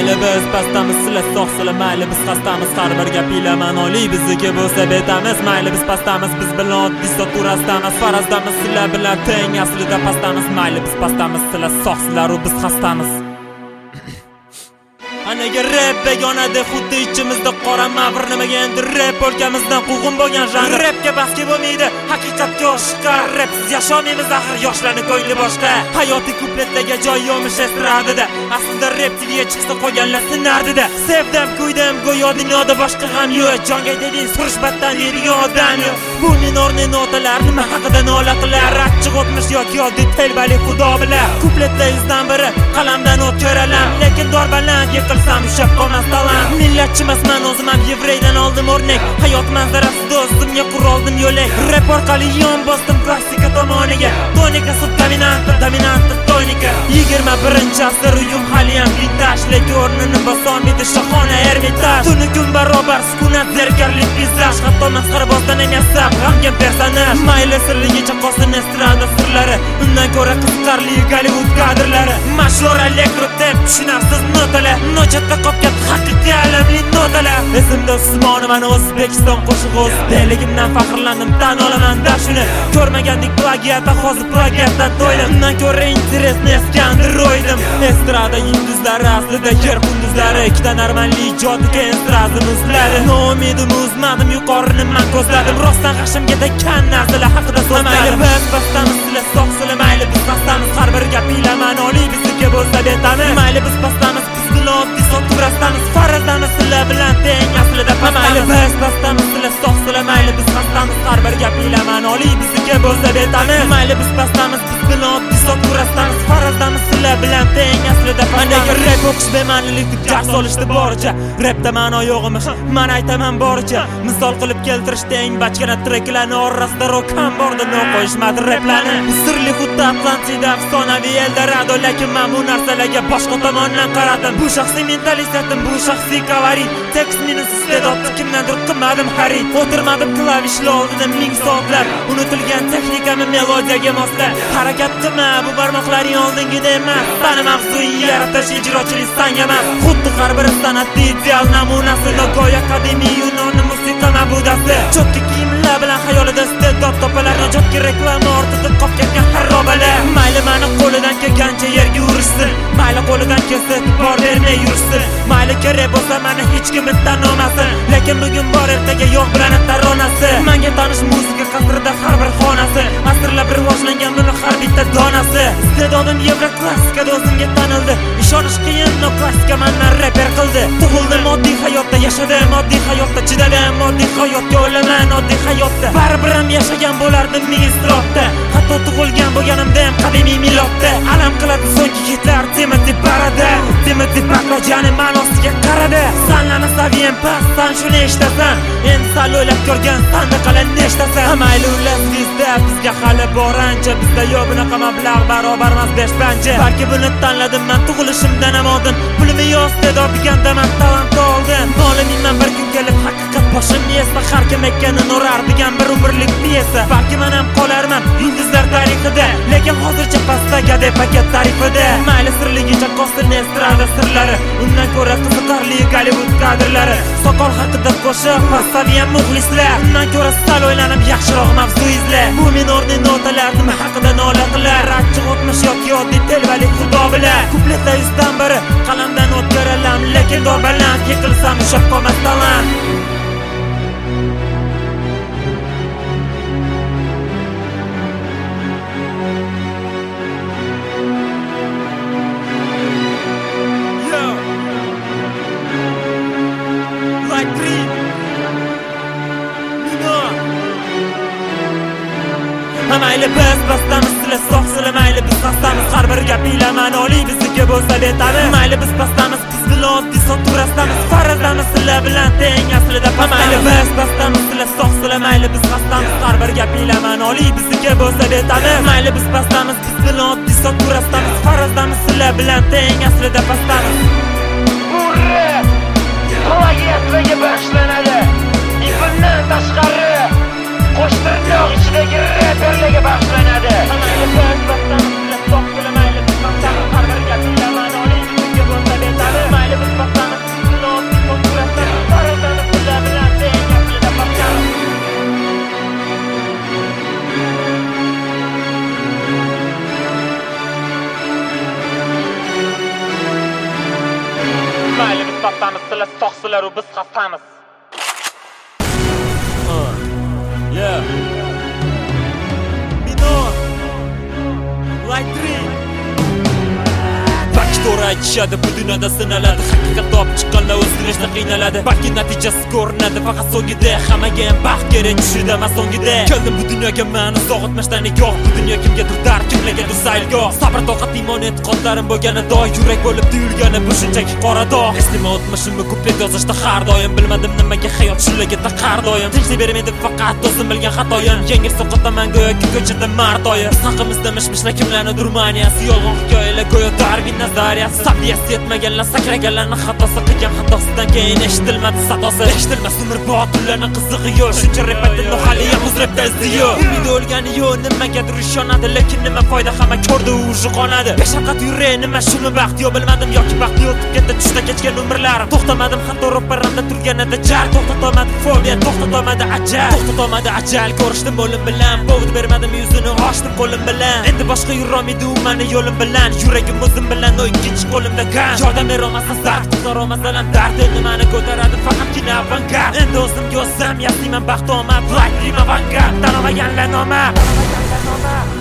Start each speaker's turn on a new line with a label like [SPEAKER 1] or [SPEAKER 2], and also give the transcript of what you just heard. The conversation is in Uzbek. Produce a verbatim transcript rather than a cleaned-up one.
[SPEAKER 1] mayli biz pastamiz, sizlar sog'sizlar, mayli biz xastamiz, har bir gap ila ma'noli bizniki bo'lsa betamiz. Mayli biz pastamiz, biz bilan oddiy sotuvrasdamiz, farazdamiz, sizlar bilan teng, aslida pastamiz. Mayli biz pastamiz, sizlar sog'sizlar, u biz xastamiz. Anaga rap begonada xuddi ichimizda qora mavr nimaga endi rap o'lkamizdan quvg'in bo'lgan janr. Rapga basga bo'lmaydi, haqiqatga oshiqar. Rapsiz yashamaymiz axir, yoshlarning ko'ngli boshqa. Hayotiy kupletlarga joy yo'mish estradida. Aslida rap tiviga chiqsa qolganlar sinardida. Sevdim, kuydim, go'yo dunyoda boshqa ham yo'q. Jonga deding, surishbatdan yerigan odam yo'q. Bu minorni notalar nima haqida nola qilar? Achchiq o'tmish yoki oddiy telbali xudo bilar. Kupletlar yuzdan biri qalamdan o'tkaralam, lekin dorbaland yiqilsam ushab qolmas talant. Millatchimasman, o'zim ham yevreydan oldim o'rnak. Hayot manzarasida o'zimga quroldim yo'lak. Rap orqali yon bosdim klassika tomoniga. Tonika sub dominant, dominant tonika. yigirma birinchi asr uyum haliyam vintaj, lekin o'rnini bosolmaydi shohona Ermitaj. Tuni kun barobar sukunat, zerkarlik peyzaj, hatto masxarabozdan ham yassab g'amgin personaj. Mayli sirligicha qolsin estrada sirlari, undan ko'ra qiziqarli Gollivud kadrlari. Mashhur elektro deb tushunarsiz notalar, nochatda qolgan haqiqiy alamli notalar. Esimda Usmonova, O'zbekiston qo'shig'i, o'zbekligimdan faxrlandim, tan olaman da shuni. Ko'rmagandik plagiat, hozir plagiatdan to'ydim. Undan ko'ra interesni eskandir o'ydim. Estrada yulduzlari aslida yer qunduzlari, ikkita normalli ijodiga estrada muzlari. Noumidim, uzmadim, yuqorini man ko'zladim. Rostdan g'ashimga tekkan narsalar haqida so'zladim. Mayli biz pastamiz, sizlar sog'sizlar, mayli biz pastamiz, har bir gap ila ma'noli bizniki bo'lsa betamiz. Mayli biz pastamiz, biz bilan oddiy sotuvrasdamiz, farazdamiz, sizlar bilan teng, aslida pastamiz. Mayli biz pastamiz, sizlar sog'sizlar, mayli biz xastamiz, har bir gap ila ma'noli bizniki bo'lsa betamiz. Mayli biz pastamiz, biz bilan oddiy sotuvrasdamiz, farazdamiz, sizlar bilan teng, aslida pastamiz. Anaga rap o'qish bema'nilik deb dars olishdi boricha. Rapda ma'no yo'qmish, men aytaman boricha. Misol qilib keltirishda eng bachkana treklarni orasida rokam bordi, no qo'yishmadi raplarni. Sirli xuddi Atlantida, afsonaviy Eldorado, lekin men bu narsalarga boshqa tomondan qaradim. Bu shaxsiy mentalitetim, bu shaxsiy kalorit. Tekst minus iste'dodni kimdandir qilmadim xarid. O'tirmadim klavishli oldida ming soatlar, unutilgan texnikami melodiyaga moslab. Harakat qilma, bu barmoqlaring oldingida emas. Sani mavzui yaratish ijrochilik sanga emas. Xuddi har bir san'atning ideal namunasi, nogo'yo qadimiy Yunon musiqa mabudasi. Cho'tki kiyimlar bilan xayolida iste'dod topalar, najotga reklama ortida qolib ketgan xarobalar. Mayli mani qo'lidan kelgancha yerga urishsin, mayli qo'lidan kelsa e'tibor bermay yursin. Mayli kerak bo'lsa mani hech kim tanımasin, lekin bugun bor ertaga yo'q bilan taronasi. Menga tanish muzika qasrida har bir xonasi, asrlab rivojlangan buni har bitta donasi. Iste'dodim yevro klassikada o'zimga tanildi, ishonish qiyin, no klassika mendan reper qildi. Tug'ildim oddiy hayotda, yashadim oddiy hayotda, chidadim oddiy hayotga, o'laman oddiy hayotda. Baribir ham yashagan bo'lardim ming iztirobda, hatto tug'ilgan bo'lganimda ham qadimiy milodda. Alam qiladi so'nggi hitlar Timothy Barada, Timothy Bakrojani ma'nosiga qaradi. Sanlani saviyem past, san shuni eshitasan, endi sal o'ylab ko'rgan sanda qalan nechtasan. Mayli ular bizda, bizga hali bor ancha, bizda yo'q bunaqa mablag' barobar emas besh panja. Balki buni tanladim men tug'ilishimdan ham oldin, pulimni yo'q iste'dod degan talant oldim. Olimman bir kun kelib haqiqat boshimni yesa, har kim ekanini urar degan bir umrlik piyesa. Balki men ham qolarman yulduzlar tarixida, lekin hozircha pastdagi deb paket tarifida. Mayli sirligicha qolsin estrada sirlari, undan ko'ra qiziqarli Gollivud kadrlari. Soqol haqida qo'shiq, saviyam muxlislar, undan ko'ra sal o'ylanib yaxshiroq mavzu izlar. Bu minorni notalar nima haqida nola qilar? Achchiq o'tmish yoki oddiy telbali xudo bilar. Kupletlar yuzdan biri qalamdan o'tkaralam, lekin dorbaland yiqilsam ushab qolmas talant. Mayli biz pastamiz, sizlar sog'sizlar, mayli biz xastamiz, har bir gap ila ma'noli bizniki bo'lsa betamiz. Mayli biz pastamiz, biz bilan oddiy sotuvrasdamiz, farazdamiz, sizlar bilan teng, aslida pastamiz. Mayli biz pastamiz, sizlar sog'sizlar, mayli biz xastamiz, har bir gap ila ma'noli bizniki bo'lsa betamiz. Mayli biz pastamiz, biz bilan oddiy sotuvrasdamiz, farazdamiz, sizlar bilan teng, aslida pastamiz.
[SPEAKER 2] Bu rap plagiatlarga bag'ishlanadi, bundan tashqari qo'shtirnoq ichidagi reperlarga bag'ishlanadi.
[SPEAKER 1] Mayli biz pastamiz, sizlar sog'sizlar, mayli biz xastamiz, har bir gap ila ma'noli bizniki bo'lsa betamiz. Mayli biz
[SPEAKER 2] yaxshilar u biz xastamiz.
[SPEAKER 1] Yeah. Bino. Light three. Balki to'g'ri aytishadi, bu dunyoda sinaladi. Haqiqat topib chiqqanlar o'zgarishda qiynaladi. Balki natijasi ko'rinadi, faqat so'ngida hammaga ham baxt kerak tushida emas so'ngida. Keldim bu dunyoga men uzoq o'tmashdan nigoh. Bu dunyo kimgadir dar, kimlargadir saylgoh. Sabr, toqat, iymon, e'tiqodlarim bo'lgani doy, yurak bo'lib tuyulgani bu shunchaki qora dog'. Eslama o'tmishimni ko'plik yozishda har doim bilmadim nimaga hayot shunlarga taqar doim. Tinchlik bermaydi faqat o'zim bilgan xatoyim. Yengil so'qotaman go'yoki ko'chada martoyim. Biz haqimizda mish-mishlar kimlarni durmaniyasi, yolg'on hikoyalar go'yo Darwin nazariyasi. Sabiyasi yetmaganlar sakraganlarni xatosi, qilgan xatosidan keyin eshitilmadi sadosi. Eshitilmas umr botillarni qizig'i yo'q. Shuncha rep aytildi hali ham o'z repda izdiyo. Umid o'lgani yo'q, nimagadir ishonadi, lekin nima foyda, hamma ko'rdi u qonadi. Beshafqat yuray, nima shuni baxt yo bilmadim yoki baxtli o'tib ketdi tushda kechgan umrlarim. To'xtamadim hatto ro'paramda turganida jar, to'xtatolmadi fobiya, to'xtatolmadi ajal, to'xtatolmadi ajal. Ko'rishdim o'lim bilan, povd bermadim yuzini ochdim qo'lim bilan. Endi boshqa yurolmaydi u meni yo'lim bilan, yuragim o'zim bilan o ikkinchi qo'limda kan. Yordam berolmasam dard, qutqarolmasam dard, endi meni ko'taradi faqatgina avangard. Endi o'zimga o'zim yasayman baxt omad, Black Dream avangard, tanomaganlar nomad.